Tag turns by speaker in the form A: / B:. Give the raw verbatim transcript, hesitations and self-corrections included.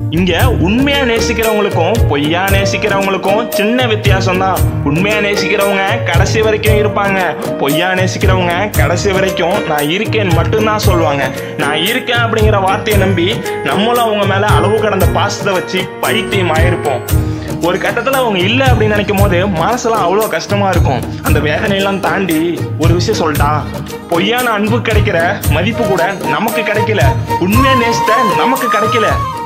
A: இங்க உண்மையா நேசிக்கிறவங்களுக்கும் பொய்யா நேசிக்கிறவங்களுக்கும் சின்ன வித்தியாசம் தான். உண்மையா நேசிக்கிறவங்க கடைசி வரைக்கும் இருப்பாங்க, பொய்யா நேசிக்கிறவங்க கடைசி வரைக்கும் நான் இருக்கேன் மட்டும்தான் சொல்லுவாங்க. நான் இருக்கேன் அப்படிங்கிற வார்த்தையை நம்பி நம்மளும் அவங்க மேல அளவு கடந்த பாசத்தை வச்சு பைத்தியம் ஆயிருப்போம். ஒரு கட்டத்துல அவங்க இல்லை அப்படின்னு நினைக்கும் போது மனசெல்லாம் அவ்வளோ கஷ்டமா இருக்கும். அந்த வேதனையெல்லாம் தாண்டி ஒரு விஷயம் சொல்லிட்டா, பொய்யான அன்பு கிடைக்கிற மதிப்பு கூட நமக்கு கிடைக்கல, உண்மையா நேசித்த நமக்கு கிடைக்கல.